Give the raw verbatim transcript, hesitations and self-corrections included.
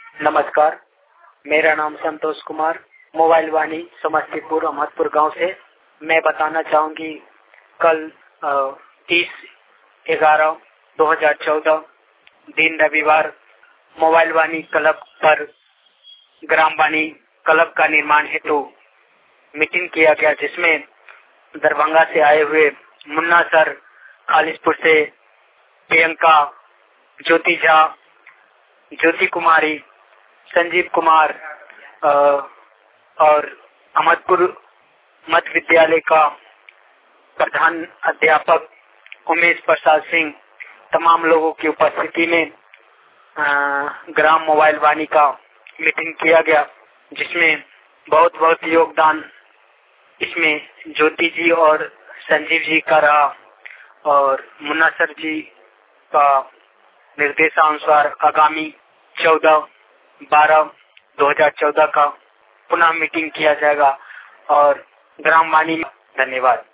नमस्कार, मेरा नाम संतोष कुमार, मोबाइल वाणी समस्तीपुर अहमदपुर गांव से। मैं बताना चाहूंगी कल तीस ग्यारह दो हजार चौदह दिन रविवार मोबाइल वाणी क्लब पर ग्राम वाणी क्लब का निर्माण हेतु मीटिंग किया गया, जिसमें दरभंगा से आए हुए मुन्ना सर, खालिसपुर से प्रियंका, ज्योति झा, ज्योति कुमारी, संजीव कुमार और अहमदपुर मध्य विद्यालय का प्रधान अध्यापक उमेश प्रसाद सिंह, तमाम लोगों की उपस्थिति में ग्राम मोबाइल वाणी का मीटिंग किया गया, जिसमें बहुत बहुत योगदान इसमें ज्योति जी और संजीव जी का रहा और मुन्ना सर जी का निर्देशानुसार आगामी चौदह बारह दो हजार चौदह का पुनः मीटिंग किया जाएगा। और ग्राम वाणी में धन्यवाद।